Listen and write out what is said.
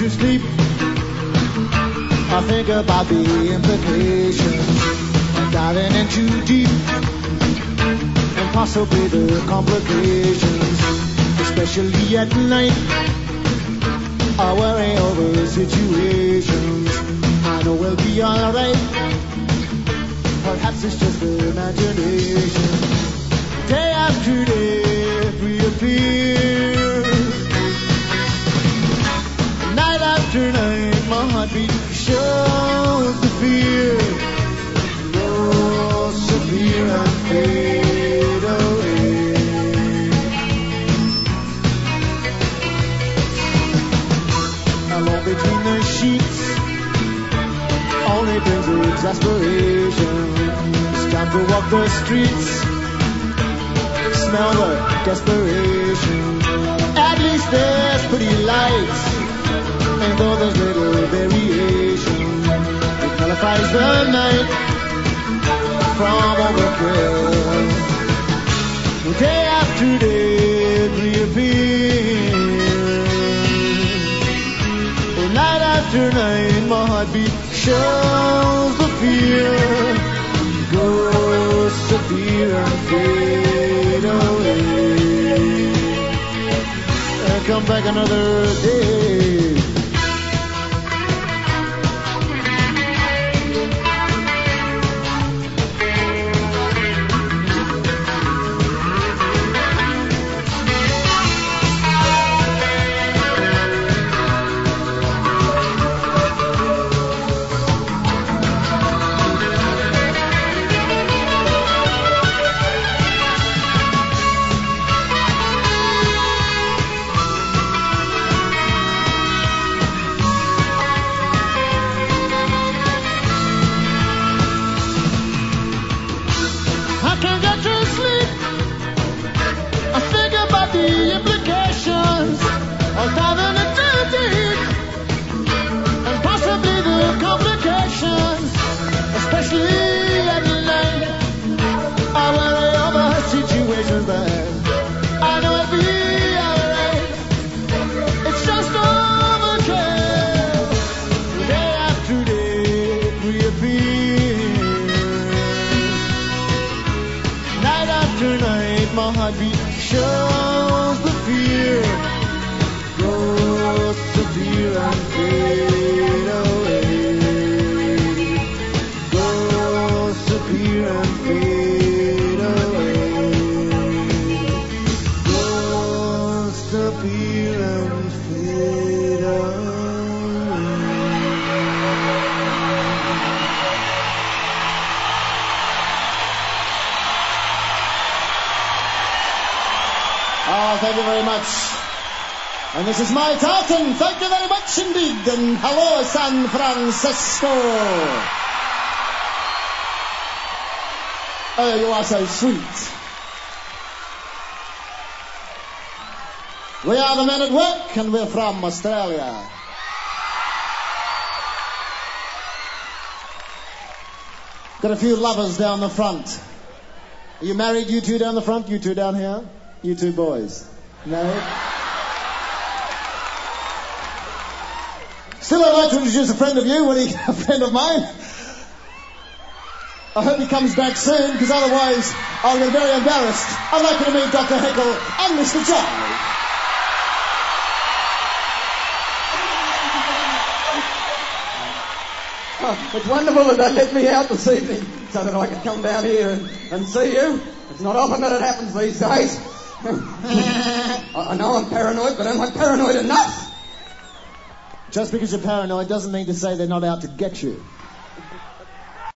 to sleep, I think about the implications of diving in too deep, and possibly the complications, especially at night. I worry over situations. I know we'll be alright. Perhaps it's just imagination. Day after day it reappears. Night after night my heartbeat shows the fear. Disappear and fade away. Alone between the sheets only brings exasperation. It's time to walk the streets, smell the desperation. At least there's pretty lights, and though there's little variation, it nullifies the night from overkill. Day after day it reappears. Night after night my heartbeat shows the fear. Ghosts appear and fade away, and come back another day. Thank you very much. And this is my tartan. Thank you very much indeed. And hello, San Francisco. Oh, you are so sweet. We are the Men at Work, and we're from Australia. Got a few lovers down the front. Are you married, you two down the front? You two down here? You two boys? No? Still, I'd like to introduce a friend of you, a friend of mine. I hope he comes back soon, because otherwise I'll get very embarrassed. I'd like you to meet Dr. Heckle and Mr. Jive. Oh, it's wonderful that they let me out this evening so that I could come down here and see you. It's not often that it happens these days. I know I'm paranoid, but am I paranoid enough? Just because you're paranoid doesn't mean to say they're not out to get you.